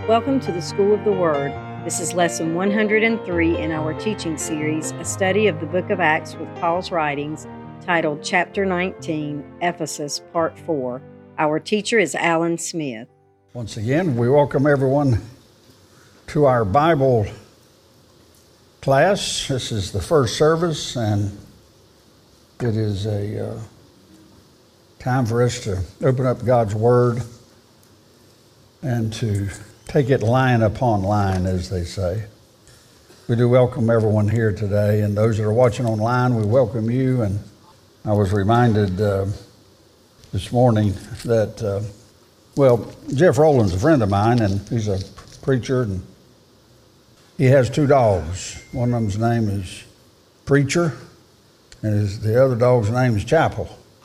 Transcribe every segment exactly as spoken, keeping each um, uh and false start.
Welcome to the School of the Word. This is lesson one hundred three in our teaching series, a study of the book of Acts with Paul's writings, titled Chapter nineteen, Ephesus, Part four. Our teacher is Alan Smith. Once again, we welcome everyone to our Bible class. This is the first service, and it is a uh, time for us to open up God's Word and to take it line upon line, as they say. We do welcome everyone here today, and those that are watching online, we welcome you. And I was reminded uh, this morning that, uh, well, Jeff Rowland's a friend of mine, and he's a preacher, and he has two dogs. One of them's name is Preacher, and his, the other dog's name is Chapel.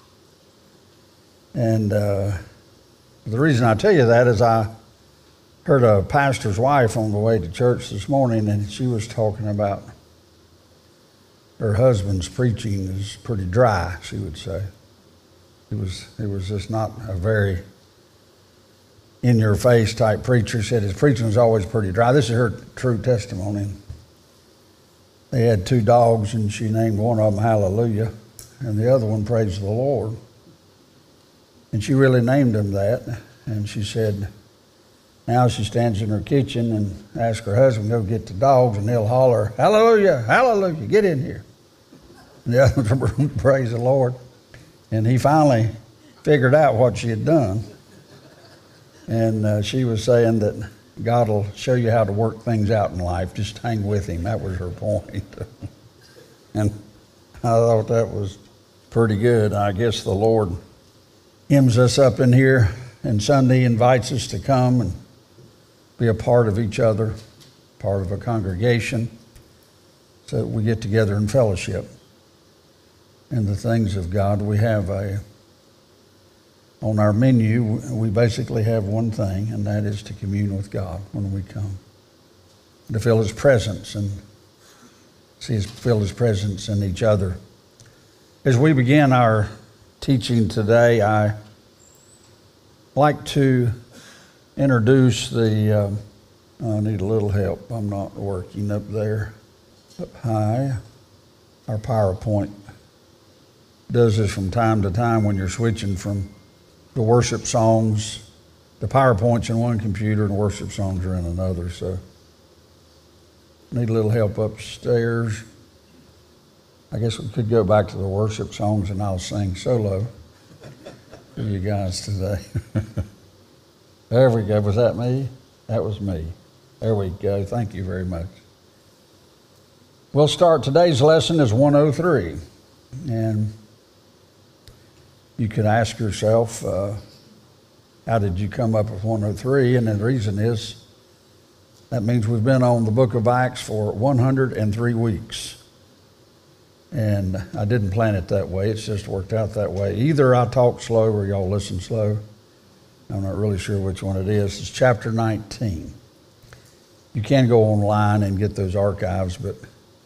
And uh, the reason I tell you that is I heard a pastor's wife on the way to church this morning, and she was talking about her husband's preaching is pretty dry, she would say. It was it was just not a very in-your-face type preacher. She said his preaching was always pretty dry. This is her true testimony. They had two dogs, and she named one of them Hallelujah, and the other one Praise the Lord. And she really named them that, and she said, now she stands in her kitchen and asks her husband to go get the dogs, and he'll holler, Hallelujah, Hallelujah, get in here. And the other one, Praise the Lord. And he finally figured out what she had done. And uh, she was saying that God will show you how to work things out in life. Just hang with him. That was her point. And I thought that was pretty good. I guess the Lord hymns us up in here, and Sunday invites us to come and be a part of each other, part of a congregation, so that we get together in fellowship in the things of God. We have a, on our menu, we basically have one thing, and that is to commune with God when we come, to feel His presence and see His, feel His presence in each other. As we begin our teaching today, I like to introduce the, uh, I need a little help. I'm not working up there, up high. Our PowerPoint does this from time to time when you're switching from the worship songs. The PowerPoint's in one computer and worship songs are in another, so need a little help upstairs. I guess we could go back to the worship songs and I'll sing solo for you guys today. There we go. Was that me? That was me. There we go. Thank you very much. We'll start today's lesson as one oh three. And you could ask yourself, uh, how did you come up with one oh three? And the reason is, that means we've been on the book of Acts for one hundred three weeks. And I didn't plan it that way. It's just worked out that way. Either I talk slow or y'all listen slow. I'm not really sure which one it is. It's chapter nineteen. You can go online and get those archives, but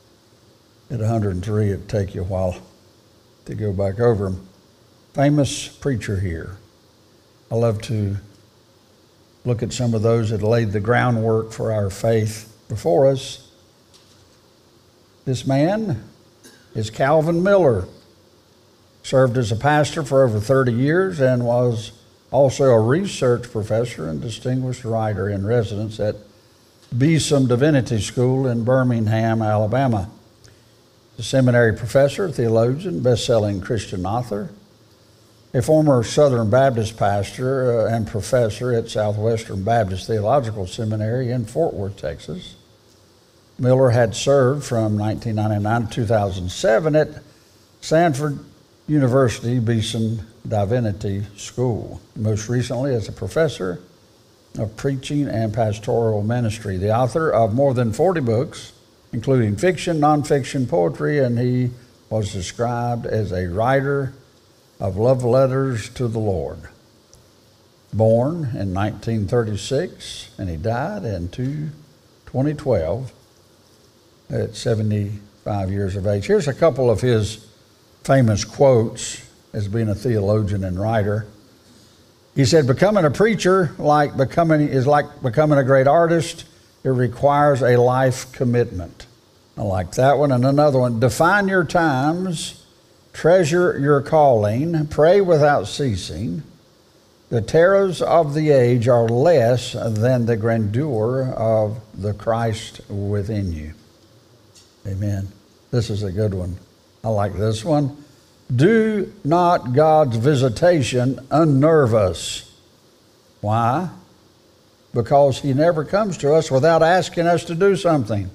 at one hundred three, it'd take you a while to go back over them. Famous preacher here. I love to look at some of those that laid the groundwork for our faith before us. This man is Calvin Miller. Served as a pastor for over thirty years and was also a research professor and distinguished writer in residence at Beeson Divinity School in Birmingham, Alabama. A seminary professor, theologian, best-selling Christian author, a former Southern Baptist pastor uh, and professor at Southwestern Baptist Theological Seminary in Fort Worth, Texas. Miller had served from nineteen ninety-nine to two thousand seven at Sanford University Beeson Divinity School, most recently as a professor of preaching and pastoral ministry, the author of more than forty books, including fiction, nonfiction, poetry, and he was described as a writer of love letters to the Lord. Born in nineteen thirty-six, and he died in twenty twelve at seventy-five years of age. Here's a couple of his famous quotes as being a theologian and writer. He said, becoming a preacher like becoming is like becoming a great artist. It requires a life commitment. I like that one. And another one, define your times, treasure your calling, pray without ceasing. The terrors of the age are less than the grandeur of the Christ within you. Amen. This is a good one. I like this one. Do not God's visitation unnerve us. Why? Because he never comes to us without asking us to do something.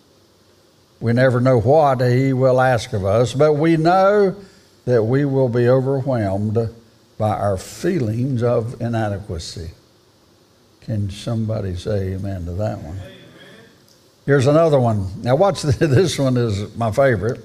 We never know what he will ask of us, but we know that we will be overwhelmed by our feelings of inadequacy. Can somebody say amen to that one? Here's another one. Now watch, this one is my favorite.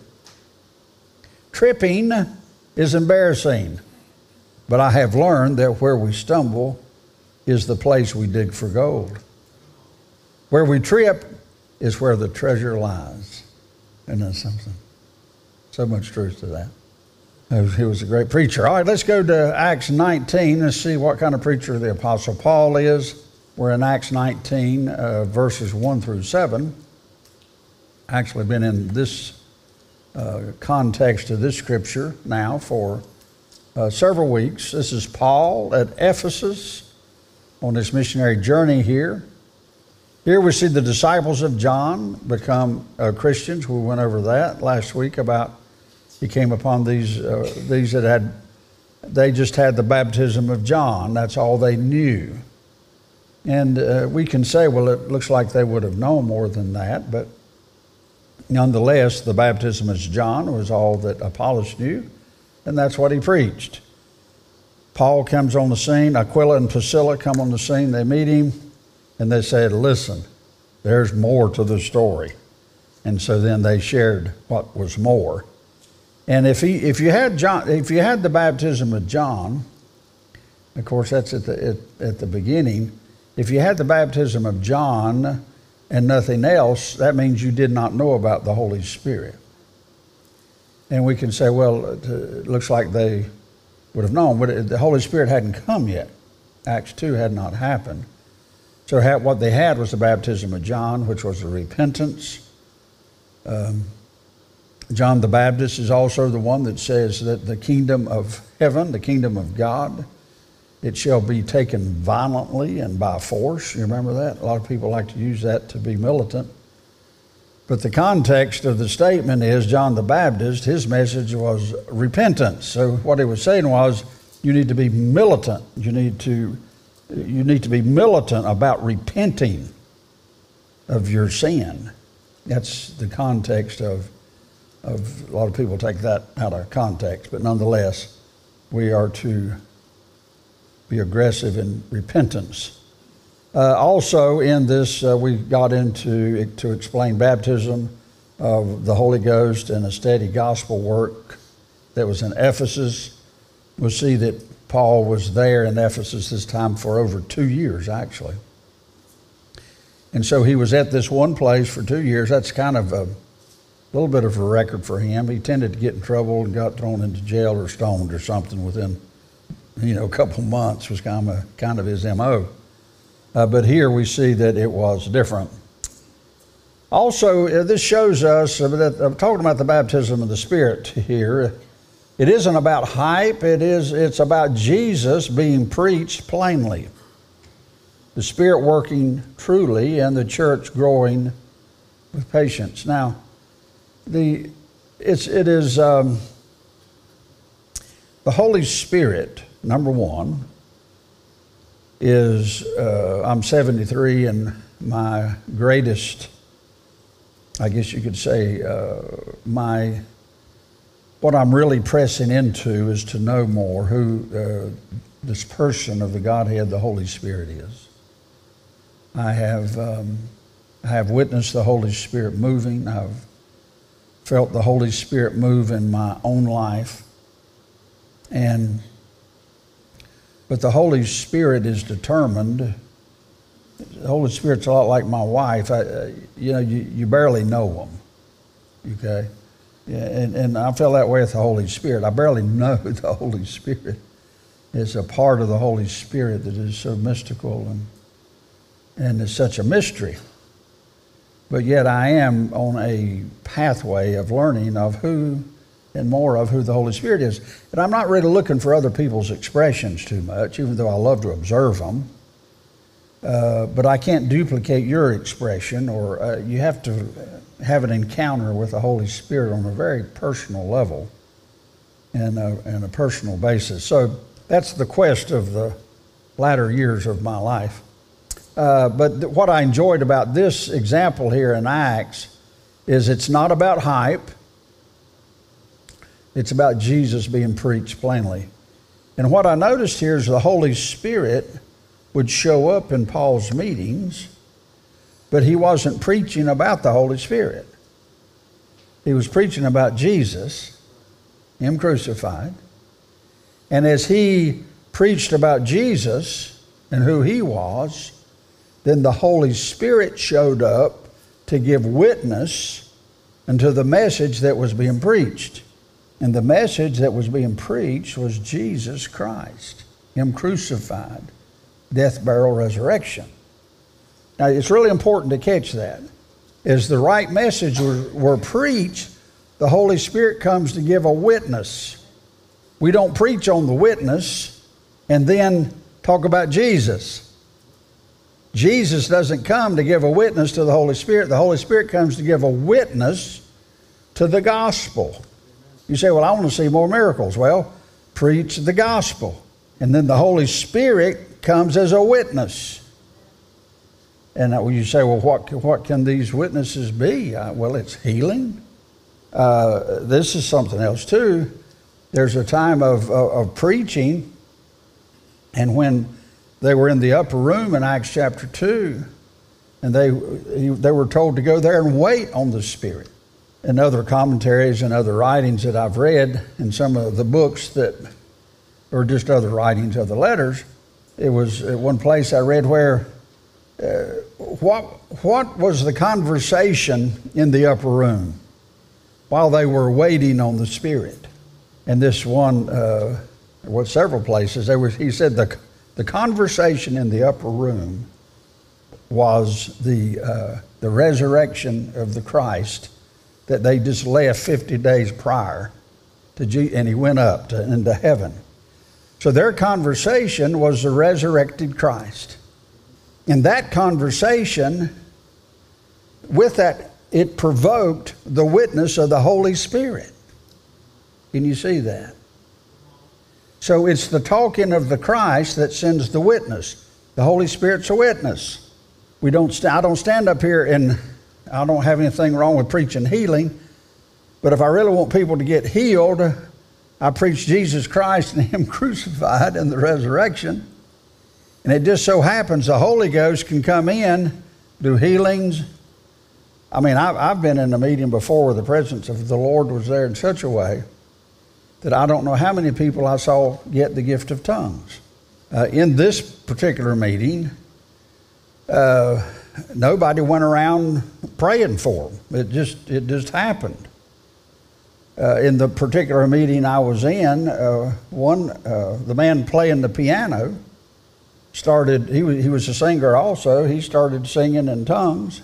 Tripping is embarrassing, but I have learned that where we stumble is the place we dig for gold. Where we trip is where the treasure lies. Isn't that something? So much truth to that. He was a great preacher. All right, let's go to Acts nineteen and see what kind of preacher the Apostle Paul is. We're in Acts nineteen, uh, verses one through seven. Actually been in this uh, context of this scripture now for uh, several weeks. This is Paul at Ephesus on his missionary journey here. Here we see the disciples of John become uh, Christians. We went over that last week about he came upon these uh, these that had, they just had the baptism of John. That's all they knew. And uh, we can say, well, it looks like they would have known more than that, but nonetheless, the baptism of John was all that Apollos knew, and that's what he preached. Paul comes on the scene. Aquila and Priscilla come on the scene. They meet him. And they said, listen, there's more to the story. And so then they shared what was more. And if he, if you had John, if you had the baptism of John, of course that's at the at, at the beginning. If you had the baptism of John and nothing else, that means you did not know about the Holy Spirit. And we can say, well, it looks like they would have known, but the Holy Spirit hadn't come yet. Acts two had not happened. So what they had was the baptism of John, which was a repentance. Um, John the Baptist is also the one that says that the kingdom of heaven, the kingdom of God, it shall be taken violently and by force. You remember that? A lot of people like to use that to be militant. But the context of the statement is John the Baptist, his message was repentance. So what he was saying was, you need to be militant. You need to You need to be militant about repenting of your sin. That's the context of, of a lot of people take that out of context, but nonetheless, we are to be aggressive in repentance. Uh, also in this, uh, we got into to explain baptism of the Holy Ghost and a steady gospel work that was in Ephesus. We'll see that Paul was there in Ephesus this time for over two years, actually. And so he was at this one place for two years. That's kind of a little bit of a record for him. He tended to get in trouble and got thrown into jail or stoned or something within, you know, a couple months was kind of, kind of his M O. Uh, but here we see that it was different. Also, uh, this shows us, uh, that I'm talking about the baptism of the Spirit here. It isn't about hype. It is, it's about Jesus being preached plainly, the Spirit working truly, and the church growing with patience. Now, the it's it is um, the Holy Spirit. Number one is uh, I'm seventy-three, and my greatest, I guess you could say, uh, my what I'm really pressing into is to know more who uh, this person of the Godhead, the Holy Spirit, is. I have um, I have witnessed the Holy Spirit moving. I've felt the Holy Spirit move in my own life, and but the Holy Spirit is determined. The Holy Spirit's a lot like my wife. I, uh, you know, you, you barely know them, okay? Yeah, and, and I feel that way with the Holy Spirit. I barely know the Holy Spirit. is a part of the Holy Spirit that is so mystical and and is such a mystery. But yet I am on a pathway of learning of who and more of who the Holy Spirit is. And I'm not really looking for other people's expressions too much, even though I love to observe them. Uh, but I can't duplicate your expression, or uh, you have to have an encounter with the Holy Spirit on a very personal level and a, and a personal basis. So that's the quest of the latter years of my life. Uh, but th- what I enjoyed about this example here in Acts is it's not about hype. It's about Jesus being preached plainly. And what I noticed here is the Holy Spirit would show up in Paul's meetings, but he wasn't preaching about the Holy Spirit. He was preaching about Jesus, him crucified. And as he preached about Jesus and who he was, then the Holy Spirit showed up to give witness unto the message that was being preached. And the message that was being preached was Jesus Christ, him crucified, death, burial, resurrection. Now, it's really important to catch that. As the right message were, were preached, the Holy Spirit comes to give a witness. We don't preach on the witness and then talk about Jesus. Jesus doesn't come to give a witness to the Holy Spirit. The Holy Spirit comes to give a witness to the gospel. You say, well, I want to see more miracles. Well, preach the gospel. And then the Holy Spirit comes as a witness. And you say, well, what, what can these witnesses be? Uh, well, it's healing. Uh, this is something else too. There's a time of, of, of preaching, and when they were in the upper room in Acts chapter two, and they they were told to go there and wait on the Spirit. And other commentaries and other writings that I've read, and some of the books that, or just other writings, other letters, it was at one place I read where, uh, what what was the conversation in the upper room while they were waiting on the Spirit? And this one, uh, well, several places, there was, he said the the conversation in the upper room was the uh, the resurrection of the Christ that they just left fifty days prior to Jesus, and he went up to, into heaven. So their conversation was the resurrected Christ. In that conversation, with that, it provoked the witness of the Holy Spirit. Can you see that? So it's the talking of the Christ that sends the witness. The Holy Spirit's a witness. We don't. St- I don't stand up here and I don't have anything wrong with preaching healing, but if I really want people to get healed, I preach Jesus Christ and him crucified and the resurrection. And it just so happens the Holy Ghost can come in, do healings. I mean, I've, I've been in a meeting before where the presence of the Lord was there in such a way that I don't know how many people I saw get the gift of tongues. Uh, in this particular meeting, uh, nobody went around praying for them. It just it just happened. Uh, in the particular meeting I was in, uh, one uh, the man playing the piano started. He was he was a singer also. He started singing in tongues.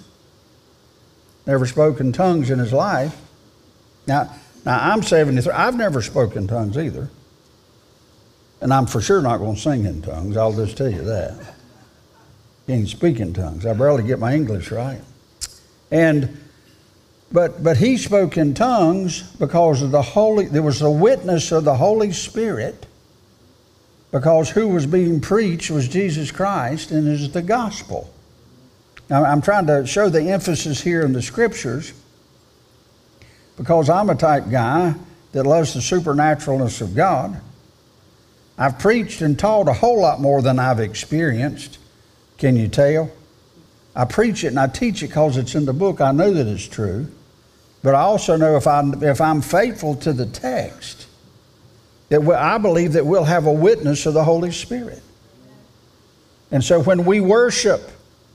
Never spoken tongues in his life. Now now I'm seventy-three. I've never spoken tongues either, and I'm for sure not going to sing in tongues. I'll just tell you that. Can't speak in tongues. I barely get my English right. And but but he spoke in tongues because of the Holy, there was a witness of the Holy Spirit, because who was being preached was Jesus Christ and is the gospel. Now I'm trying to show the emphasis here in the scriptures, because I'm a type guy that loves the supernaturalness of God. I've preached and taught a whole lot more than I've experienced. Can you tell? I preach it and I teach it because it's in the book. I know that it's true. But I also know if, I, if I'm faithful to the text, that we, I believe that we'll have a witness of the Holy Spirit. And so when we worship,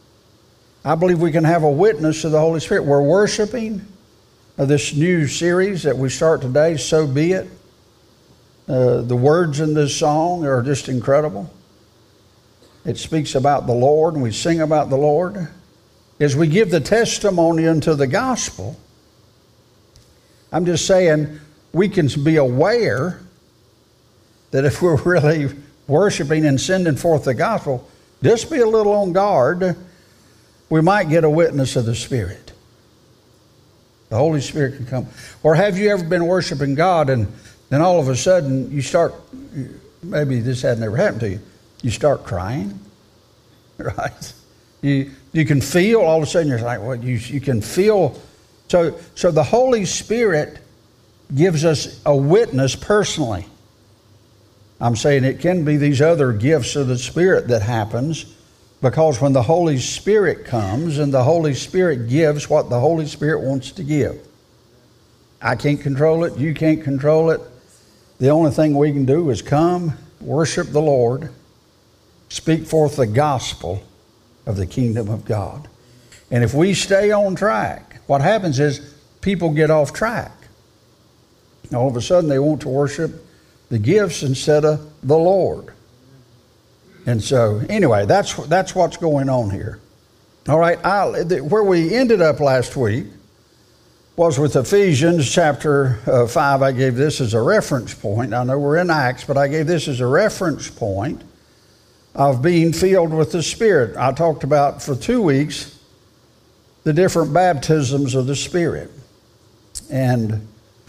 I believe we can have a witness of the Holy Spirit. We're worshiping this new series that we start today, So Be It. Uh, the words in this song are just incredible. It speaks about the Lord, and we sing about the Lord. As we give the testimony unto the gospel, I'm just saying we can be aware that if we're really worshiping and sending forth the gospel, just be a little on guard. We might get a witness of the Spirit. The Holy Spirit can come. Or have you ever been worshiping God and then all of a sudden you start, maybe this had never happened to you, you start crying, right? You you can feel, all of a sudden you're like, well, you, you can feel. So, so the Holy Spirit gives us a witness personally. I'm saying it can be these other gifts of the Spirit that happens, because when the Holy Spirit comes and the Holy Spirit gives what the Holy Spirit wants to give. I can't control it. You can't control it. The only thing we can do is come, worship the Lord, speak forth the gospel of the kingdom of God. And if we stay on track, what happens is people get off track. All of a sudden they want to worship the gifts instead of the Lord. And so, anyway, that's that's what's going on here. All right, I, where we ended up last week was with Ephesians chapter uh, five. I gave this as a reference point. I know we're in Acts, but I gave this as a reference point of being filled with the Spirit. I talked about for two weeks the different baptisms of the Spirit. And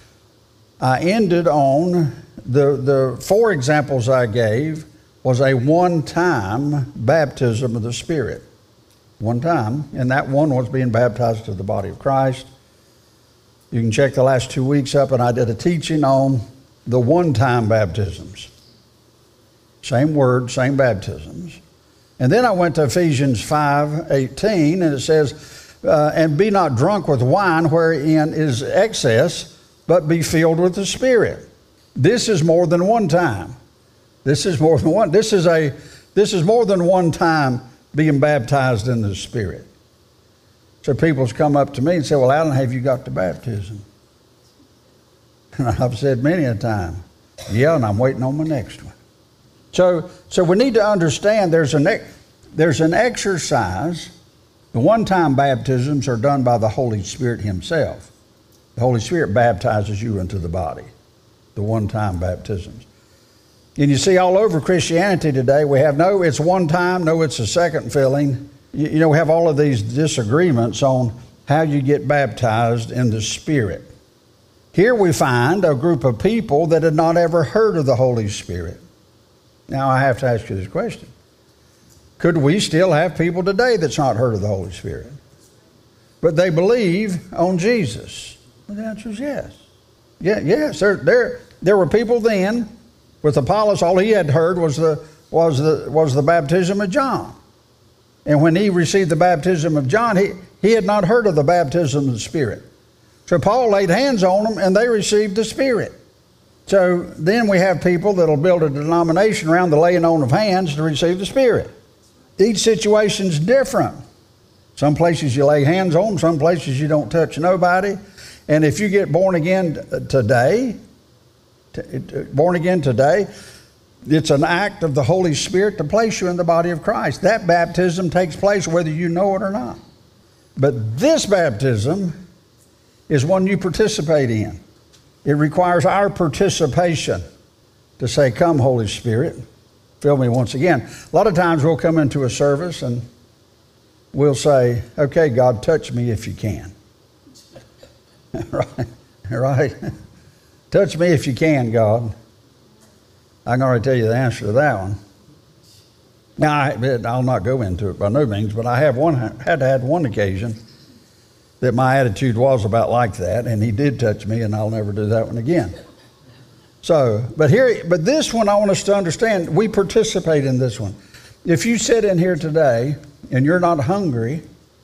I ended on the, the four examples I gave was a one-time baptism of the Spirit. One time. And that one was being baptized to the body of Christ. You can check the last two weeks up, and I did a teaching on the one-time baptisms. Same word, same baptisms. And then I went to Ephesians five eighteen, and it says, uh, and be not drunk with wine wherein is excess, but be filled with the Spirit. This is more than one time. This is more than one. This is a. This is more than one time being baptized in the Spirit. So people's come up to me and say, well, Alan, have you got the baptism? And I've said many a time, yeah, and I'm waiting on my next one. So, so we need to understand there's an, there's an exercise. The one-time baptisms are done by the Holy Spirit Himself. The Holy Spirit baptizes you into the body. The one-time baptisms. And you see all over Christianity today, we have no, it's one time, no, it's a second filling. You, you know, we have all of these disagreements on how you get baptized in the Spirit. Here we find a group of people that had not ever heard of the Holy Spirit. Now I have to ask you this question. Could we still have people today that's not heard of the Holy Spirit? But they believe on Jesus? Well, the answer is yes. Yeah, yes, there, there, there were people then. With Apollos, all he had heard was the was the was the baptism of John. And when he received the baptism of John, he, he had not heard of the baptism of the Spirit. So Paul laid hands on them and they received the Spirit. So then we have people that'll build a denomination around the laying on of hands to receive the Spirit. Each situation's different. Some places you lay hands on, some places you don't touch nobody. And if you get born again today, born again today, it's an act of the Holy Spirit to place you in the body of Christ. That baptism takes place whether you know it or not. But this baptism is one you participate in. It requires our participation to say, come, Holy Spirit, fill me once again. A lot of times we'll come into a service and we'll say, okay, God, touch me if you can. Right? Right? Touch me if you can, God. I can already tell you the answer to that one. Now, I, I'll not go into it by no means, but I have one had had one occasion that my attitude was about like that, and He did touch me, and I'll never do that one again. So, but here, but this one I want us to understand, we participate in this one. If you sit in here today and you're not hungry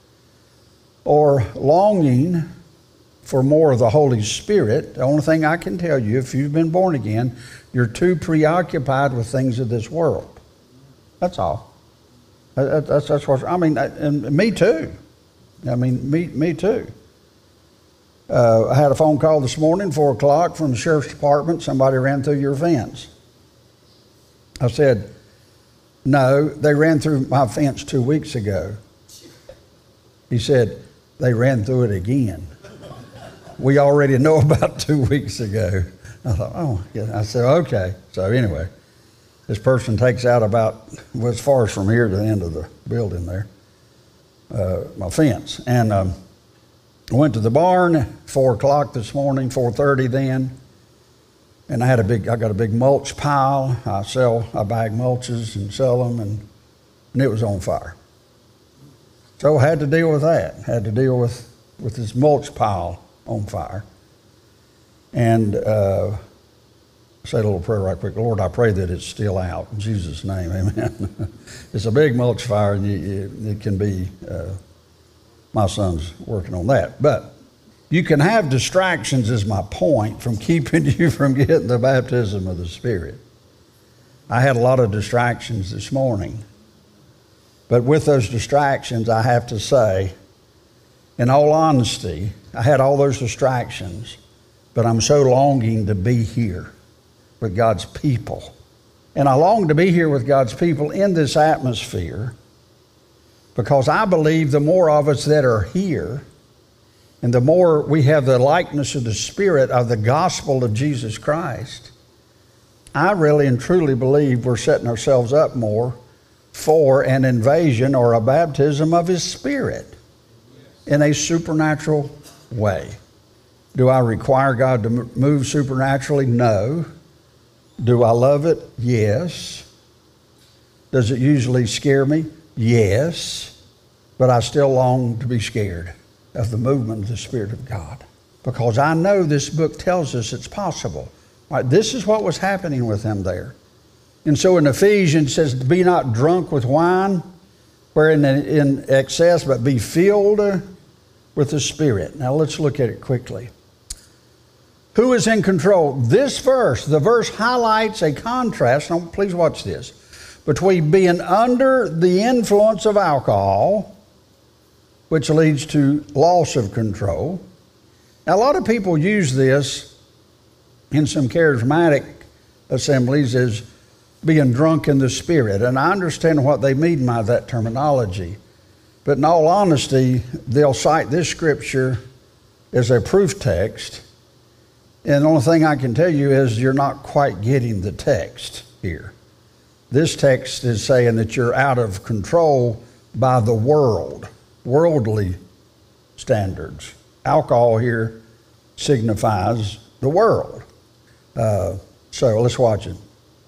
or longing for more of the Holy Spirit, the only thing I can tell you, if you've been born again, you're too preoccupied with things of this world. That's all. That's, that's what, I mean, and me too. I mean, me, me too. Uh, I had a phone call this morning, four o'clock, from the sheriff's department. Somebody ran through your fence. I said, no, they ran through my fence two weeks ago. He said, they ran through it again. We already know about two weeks ago. I thought, oh, yeah. I said, okay. So anyway, this person takes out about, well, as far as from here to the end of the building there, uh, my fence. And um, I went to the barn, four o'clock this morning, four thirty then. And I had a big, I got a big mulch pile. I sell, I bag mulches and sell them, and, and it was on fire. So I had to deal with that. Had to deal with, with this mulch pile on fire. And uh, say a little prayer right quick. Lord, I pray that it's still out. In Jesus' name, amen. It's a big mulch fire, and you, you, it can be, uh, my son's working on that. But you can have distractions, is my point, from keeping you from getting the baptism of the Spirit. I had a lot of distractions this morning. But with those distractions, I have to say, in all honesty, I had all those distractions, but I'm so longing to be here with God's people. And I long to be here with God's people in this atmosphere because I believe the more of us that are here and the more we have the likeness of the Spirit of the gospel of Jesus Christ, I really and truly believe we're setting ourselves up more for an invasion or a baptism of His Spirit in a supernatural way. Do I require God to move supernaturally? No. Do I love it? Yes. Does it usually scare me? Yes. But I still long to be scared of the movement of the Spirit of God because I know this book tells us it's possible. All right, this is what was happening with them there. And so in Ephesians it says, be not drunk with wine, wherein in excess, but be filled with the Spirit. Now let's look at it quickly. Who is in control? This verse, the verse highlights a contrast, now please watch this, between being under the influence of alcohol, which leads to loss of control. Now a lot of people use this in some charismatic assemblies as being drunk in the Spirit, and I understand what they mean by that terminology. But in all honesty, they'll cite this scripture as a proof text. And the only thing I can tell you is you're not quite getting the text here. This text is saying that you're out of control by the world, worldly standards. Alcohol here signifies the world. Uh, so let's watch it.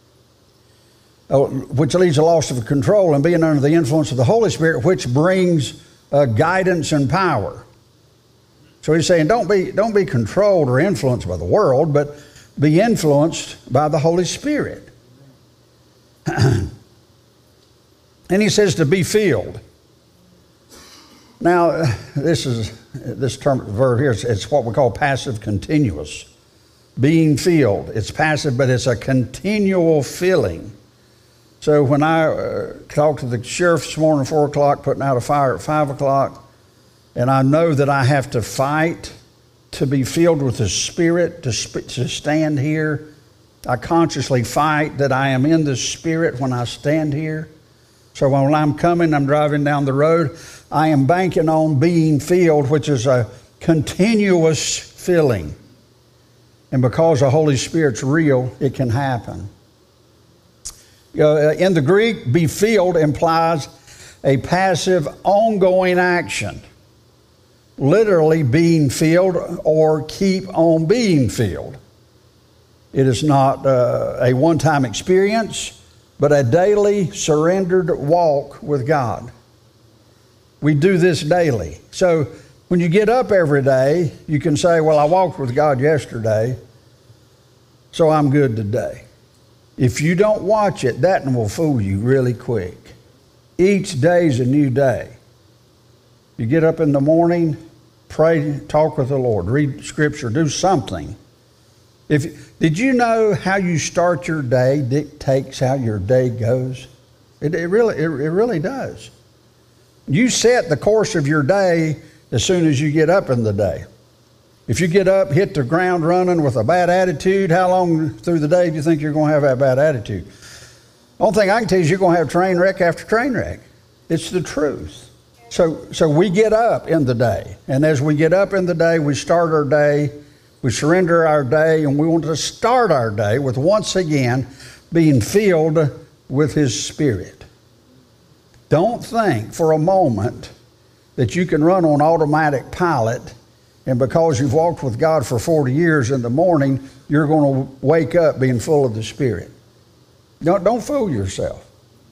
Uh, which leads to loss of control and being under the influence of the Holy Spirit, which brings uh, guidance and power. So he's saying don't be, don't be controlled or influenced by the world, but be influenced by the Holy Spirit. And he says to be filled. Now, this is this term verb here, it's, it's what we call passive continuous. Being filled. It's passive, but it's a continual filling. So when I uh, talked to the sheriff this morning at four o'clock, putting out a fire at five o'clock, and I know that I have to fight to be filled with the Spirit, to, sp- to stand here. I consciously fight that I am in the Spirit when I stand here. So when I'm coming, I'm driving down the road, I am banking on being filled, which is a continuous filling. And because the Holy Spirit's real, it can happen. Uh, in the Greek, be filled implies a passive, ongoing action. Literally being filled or keep on being filled. It is not uh, a one-time experience, but a daily surrendered walk with God. We do this daily. So when you get up every day, you can say, well, I walked with God yesterday, so I'm good today. If you don't watch it, that will fool you really quick. Each day is a new day. You get up in the morning, pray, talk with the Lord, read Scripture, do something. If did you know how you start your day dictates how your day goes? It, it really, it, it really does. You set the course of your day as soon as you get up in the day. If you get up, hit the ground running with a bad attitude, how long through the day do you think you're going to have that bad attitude? The only thing I can tell you is you're going to have train wreck after train wreck. It's the truth. So, so we get up in the day. And as we get up in the day, we start our day, we surrender our day, and we want to start our day with once again being filled with His Spirit. Don't think for a moment that you can run on automatic pilot, and because you've walked with God for forty years in the morning, you're going to wake up being full of the Spirit. Don't, don't fool yourself.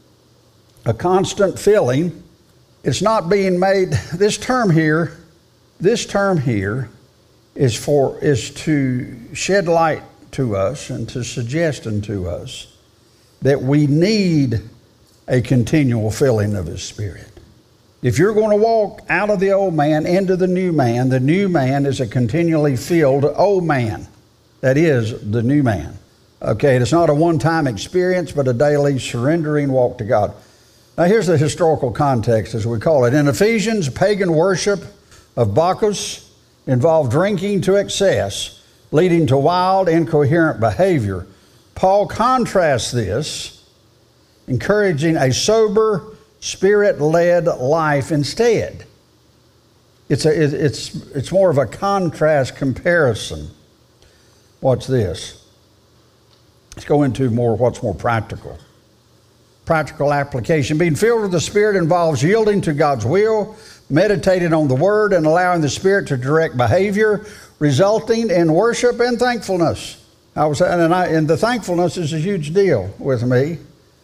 A constant filling, it's not being made, this term here, this term here is for, is to shed light to us and to suggest unto us that we need a continual filling of His Spirit. If you're going to walk out of the old man into the new man, the new man is a continually filled old man. That is the new man. Okay, it's not a one-time experience, but a daily surrendering walk to God. Now here's the historical context, as we call it. In Ephesians, pagan worship of Bacchus involved drinking to excess, leading to wild, incoherent behavior. Paul contrasts this, encouraging a sober, Spirit-led life instead. It's, a, it's, it's more of a contrast comparison. Watch this. Let's go into more what's more practical. Practical application. Being filled with the Spirit involves yielding to God's will, meditating on the Word, and allowing the Spirit to direct behavior, resulting in worship and thankfulness. I was, and, I, and the thankfulness is a huge deal with me.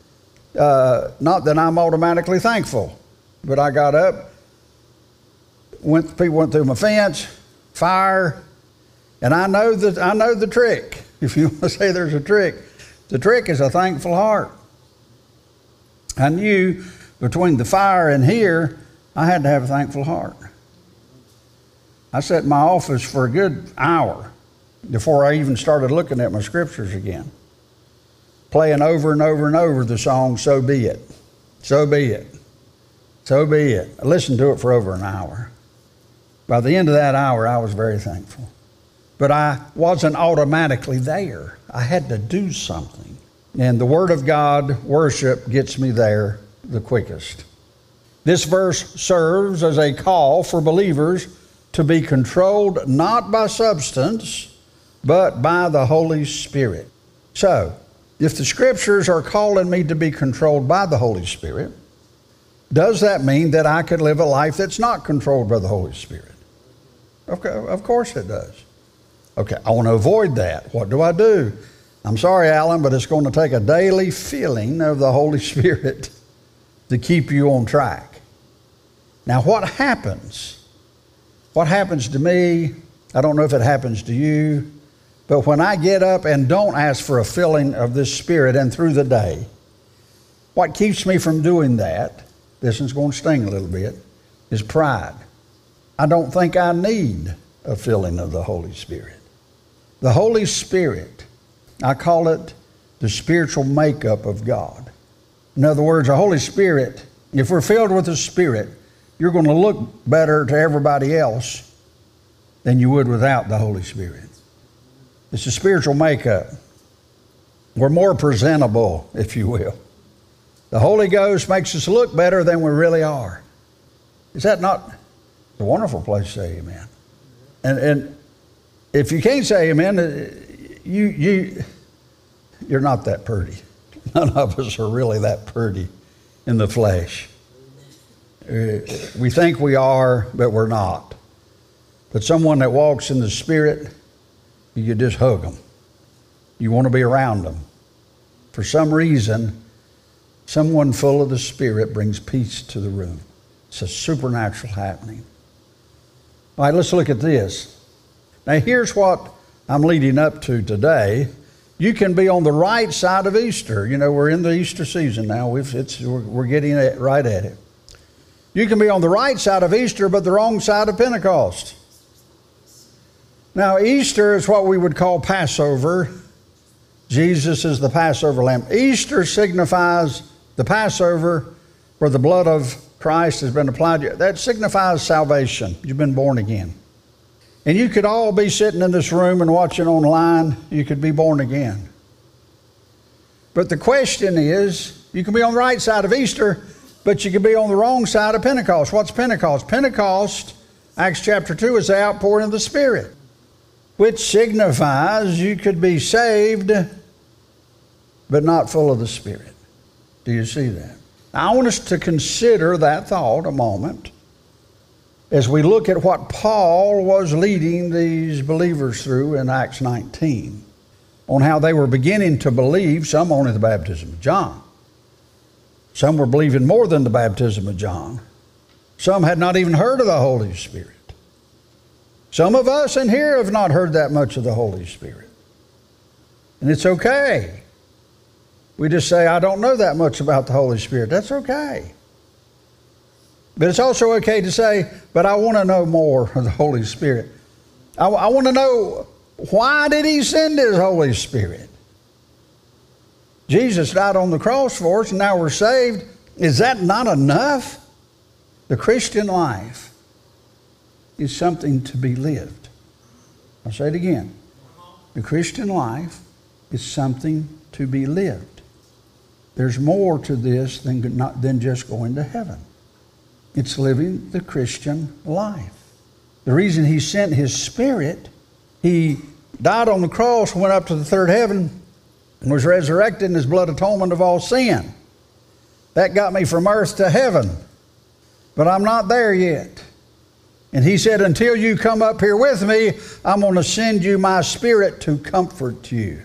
Uh, not that I'm automatically thankful, but I got up, went, people went through my fence, fire, and I know that I know the trick. If you want to say there's a trick, the trick is a thankful heart. I knew between the fire and here, I had to have a thankful heart. I sat in my office for a good hour before I even started looking at my scriptures again, playing over and over and over the song, So Be It, So Be It, So Be It. I listened to it for over an hour. By the end of that hour, I was very thankful. But I wasn't automatically there. I had to do something. And the Word of God, worship, gets me there the quickest. This verse serves as a call for believers to be controlled not by substance, but by the Holy Spirit. So, if the Scriptures are calling me to be controlled by the Holy Spirit, does that mean that I could live a life that's not controlled by the Holy Spirit? Okay, of course it does. Okay, I want to avoid that. What do I do? I'm sorry, Alan, but it's going to take a daily filling of the Holy Spirit to keep you on track. Now, what happens? What happens to me? I don't know if it happens to you, but when I get up and don't ask for a filling of this Spirit and through the day, what keeps me from doing that, this is going to sting a little bit, is pride. I don't think I need a filling of the Holy Spirit. The Holy Spirit, I call it the spiritual makeup of God. In other words, the Holy Spirit, if we're filled with the Spirit, you're going to look better to everybody else than you would without the Holy Spirit. It's a spiritual makeup. We're more presentable, if you will. The Holy Ghost makes us look better than we really are. Is that not a wonderful place to say amen? And and if you can't say amen, you, you, you're not that pretty. None of us are really that pretty in the flesh. Uh, we think we are, but we're not. But someone that walks in the Spirit, you just hug them. You want to be around them. For some reason, someone full of the Spirit brings peace to the room. It's a supernatural happening. All right, let's look at this. Now, here's what I'm leading up to today. You can be on the right side of Easter. You know, we're in the Easter season now. We've, it's, we're, we're getting it right at it. You can be on the right side of Easter, but the wrong side of Pentecost. Now, Easter is what we would call Passover. Jesus is the Passover lamb. Easter signifies the Passover where the blood of Christ has been applied. That signifies salvation. You've been born again. And you could all be sitting in this room and watching online. You could be born again. But the question is, you can be on the right side of Easter, but you could be on the wrong side of Pentecost. What's Pentecost? Pentecost, Acts chapter two, is the outpouring of the Spirit, which signifies you could be saved, but not full of the Spirit. Do you see that? Now, I want us to consider that thought a moment as we look at what Paul was leading these believers through in Acts nineteen, on how they were beginning to believe, some only the baptism of John. Some were believing more than the baptism of John. Some had not even heard of the Holy Spirit. Some of us in here have not heard that much of the Holy Spirit. And it's okay. We just say, I don't know that much about the Holy Spirit. That's okay. But it's also okay to say, but I want to know more of the Holy Spirit. I, I want to know, why did He send His Holy Spirit? Jesus died on the cross for us, and now we're saved. Is that not enough? The Christian life is something to be lived. I'll say it again. The Christian life is something to be lived. There's more to this than, not, than just going to heaven. It's living the Christian life. The reason He sent His Spirit, He died on the cross, went up to the third heaven, and was resurrected in His blood atonement of all sin. That got me from earth to heaven. But I'm not there yet. And He said, until you come up here with me, I'm going to send you my Spirit to comfort you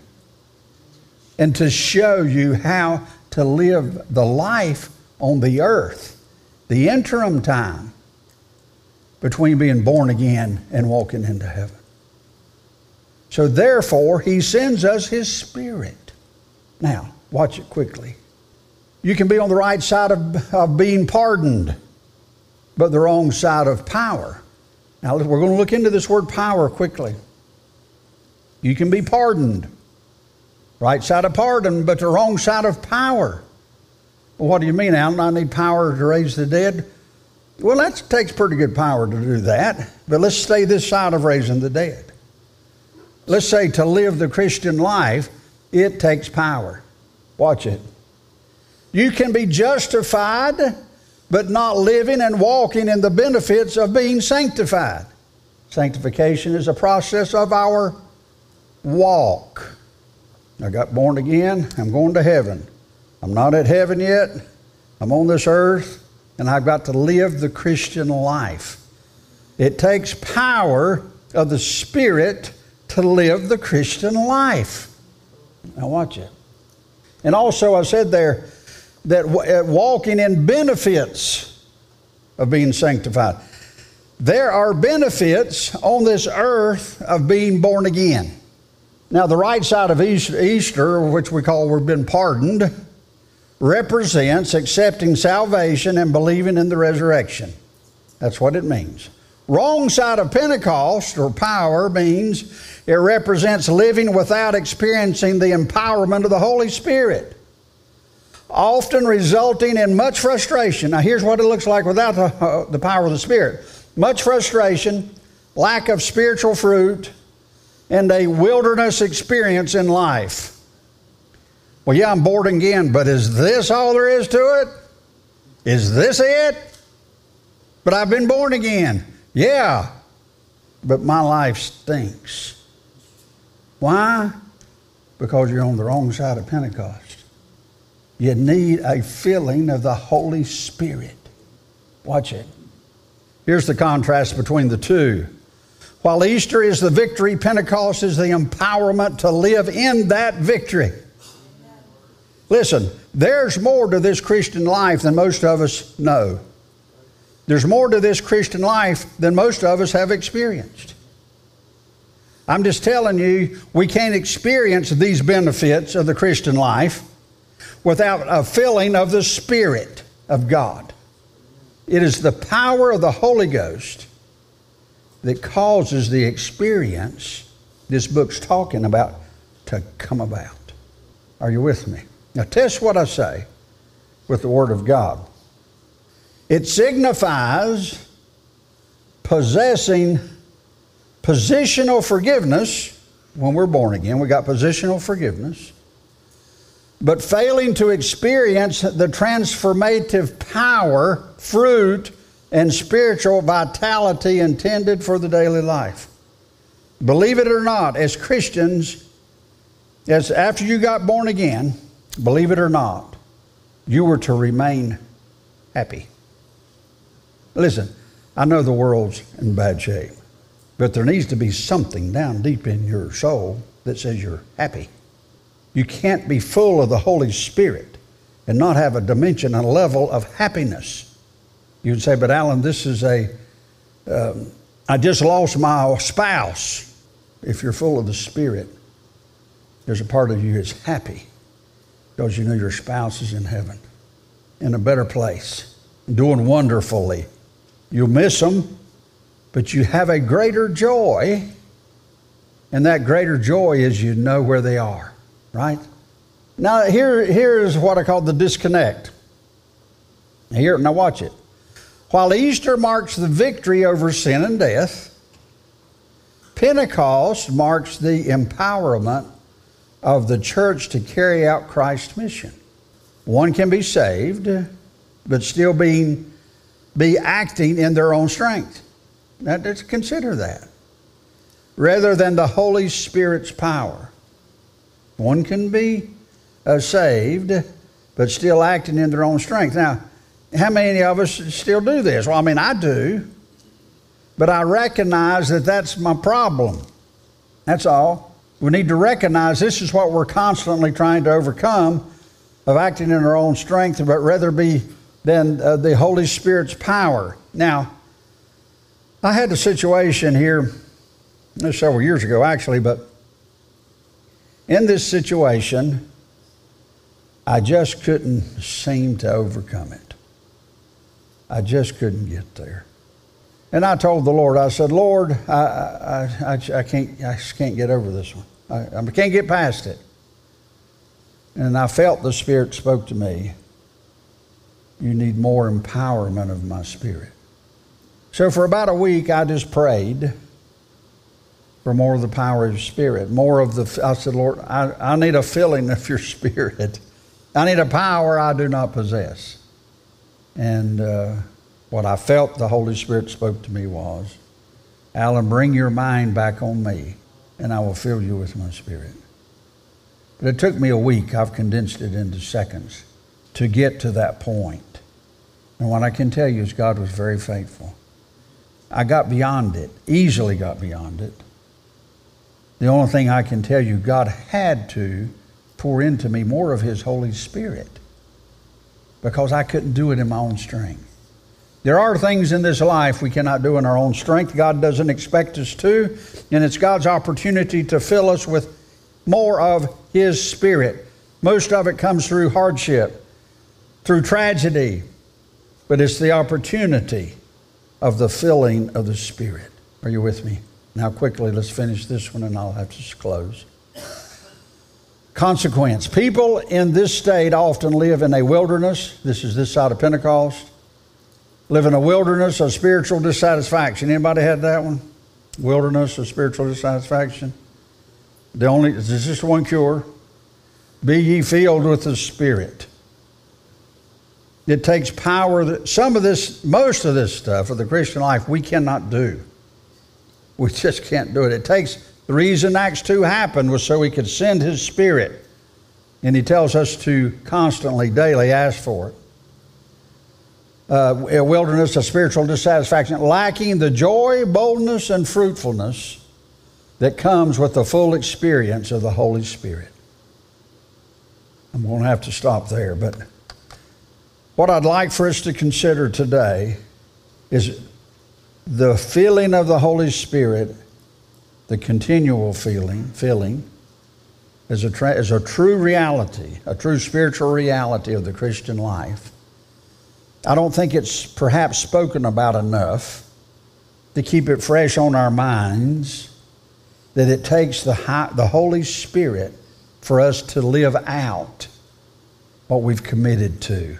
and to show you how to live the life on the earth, the interim time between being born again and walking into heaven. So therefore, He sends us His Spirit. Now, watch it quickly. You can be on the right side of, of being pardoned, but the wrong side of power. Now, we're going to look into this word power quickly. You can be pardoned, right side of pardon, but the wrong side of power. Well, what do you mean, Alan? I need power to raise the dead? Well, that takes pretty good power to do that, but let's stay this side of raising the dead. Let's say to live the Christian life, it takes power. Watch it. You can be justified, but not living and walking in the benefits of being sanctified. Sanctification is a process of our walk. I got born again. I'm going to heaven. I'm not at heaven yet. I'm on this earth, and I've got to live the Christian life. It takes power of the Spirit to live the Christian life. Now watch it. And also I said there that walking in benefits of being sanctified. There are benefits on this earth of being born again. Now the right side of Easter, which we call we've been pardoned, represents accepting salvation and believing in the resurrection. That's what it means. Wrong side of Pentecost or power means it represents living without experiencing the empowerment of the Holy Spirit, often resulting in much frustration. Now here's what it looks like without the, uh, the power of the Spirit. Much frustration, lack of spiritual fruit, and a wilderness experience in life. Well, yeah, I'm born again, but is this all there is to it? Is this it? But I've been born again. Yeah, but my life stinks. Why? Because you're on the wrong side of Pentecost. You need a filling of the Holy Spirit. Watch it. Here's the contrast between the two. While Easter is the victory, Pentecost is the empowerment to live in that victory. Listen, there's more to this Christian life than most of us know. There's more to this Christian life than most of us have experienced. I'm just telling you, we can't experience these benefits of the Christian life without a filling of the Spirit of God. It is the power of the Holy Ghost that causes the experience this book's talking about to come about. Are you with me? Now test what I say with the Word of God. It signifies possessing positional forgiveness when we're born again. We got positional forgiveness. But failing to experience the transformative power, fruit, and spiritual vitality intended for the daily life. Believe it or not, as Christians, as after you got born again, believe it or not, you were to remain happy. Listen, I know the world's in bad shape, but there needs to be something down deep in your soul that says you're happy. You can't be full of the Holy Spirit and not have a dimension and a level of happiness. You'd say, but Alan, this is a, um, I just lost my spouse. If you're full of the Spirit, there's a part of you that's happy because you know your spouse is in heaven, in a better place, doing wonderfully. You'll miss them, but you have a greater joy, and that greater joy is you know where they are, right? Now, here, here's what I call the disconnect. Here, now watch it. While Easter marks the victory over sin and death, Pentecost marks the empowerment of the church to carry out Christ's mission. One can be saved, but still being, be acting in their own strength. Now, let's consider that. Rather than the Holy Spirit's power. One can be uh, saved, but still acting in their own strength. Now, how many of us still do this? Well, I mean, I do. But I recognize that that's my problem. That's all. We need to recognize this is what we're constantly trying to overcome, of acting in our own strength, but rather be than uh, the Holy Spirit's power. Now, I had a situation here several years ago, actually, but in this situation, I just couldn't seem to overcome it. I just couldn't get there. And I told the Lord, I said, Lord, I, I, I, I can't, I just can't get over this one. I, I can't get past it. And I felt the Spirit spoke to me, you need more empowerment of my Spirit. So for about a week, I just prayed for more of the power of your Spirit. More of the, I said, Lord, I, I need a filling of your Spirit. I need a power I do not possess. And uh, what I felt the Holy Spirit spoke to me was, Alan, bring your mind back on me, and I will fill you with my Spirit. But it took me a week. I've condensed it into seconds to get to that point. And what I can tell you is God was very faithful. I got beyond it, easily got beyond it. The only thing I can tell you, God had to pour into me more of His Holy Spirit because I couldn't do it in my own strength. There are things in this life we cannot do in our own strength. God doesn't expect us to, and it's God's opportunity to fill us with more of His Spirit. Most of it comes through hardship, through tragedy, but it's the opportunity of the filling of the Spirit. Are you with me? Now quickly, let's finish this one and I'll have to close. Consequence. People in this state often live in a wilderness. This is this side of Pentecost. Live in a wilderness of spiritual dissatisfaction. Anybody had that one? Wilderness of spiritual dissatisfaction. The only, there's just one cure. Be ye filled with the Spirit. It takes power that some of this, most of this stuff of the Christian life we cannot do. We just can't do it. It takes, the reason Acts two happened was so He could send His Spirit. And He tells us to constantly, daily ask for it. Uh, a wilderness of spiritual dissatisfaction, lacking the joy, boldness, and fruitfulness that comes with the full experience of the Holy Spirit. I'm going to have to stop there, but what I'd like for us to consider today is the filling of the Holy Spirit, the continual feeling, filling, is a, tra- is a true reality, a true spiritual reality of the Christian life. I don't think it's perhaps spoken about enough to keep it fresh on our minds, that it takes the, high, the Holy Spirit for us to live out what we've committed to.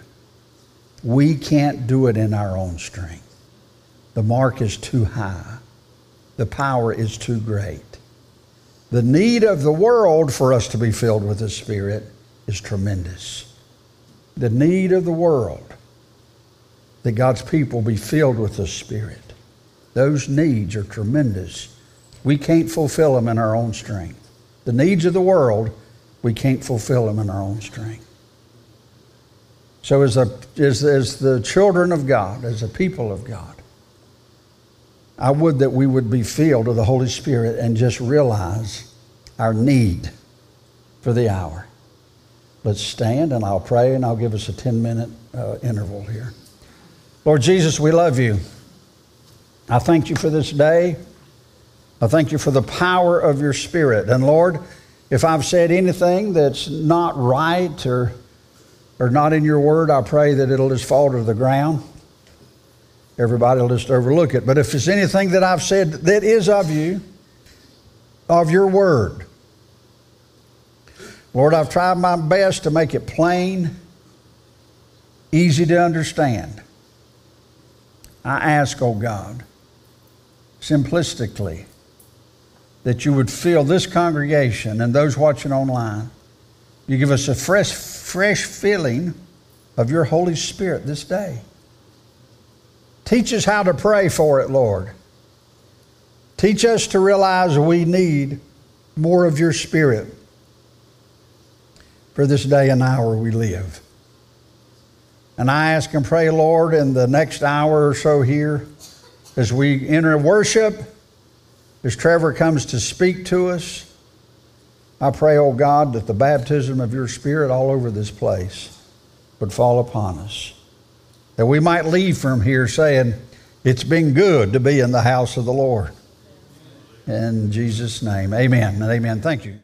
We can't do it in our own strength. The mark is too high. the power is too great. The need of the world for us to be filled with the Spirit is tremendous. The need of the world that God's people be filled with the Spirit, those needs are tremendous. We can't fulfill them in our own strength. The needs of the world, we can't fulfill them in our own strength. So as, a, as, as the children of God, as a people of God, I would that we would be filled with the Holy Spirit and just realize our need for the hour. Let's stand and I'll pray and I'll give us a ten-minute uh, interval here. Lord Jesus, we love you. I thank you for this day. I thank you for the power of your Spirit. And Lord, if I've said anything that's not right or, or not in your word, I pray that it'll just fall to the ground. Everybody will just overlook it. But if there's anything that I've said that is of you, of your word, Lord, I've tried my best to make it plain, easy to understand. I ask, oh God, simplistically, that you would fill this congregation and those watching online. You give us a fresh, fresh feeling of your Holy Spirit this day. Teach us how to pray for it, Lord. Teach us to realize we need more of your Spirit for this day and hour we live. And I ask and pray, Lord, in the next hour or so here, as we enter worship, as Trevor comes to speak to us, I pray, oh God, that the baptism of your Spirit all over this place would fall upon us. That we might leave from here saying, it's been good to be in the house of the Lord. In Jesus' name, amen and amen. Thank you.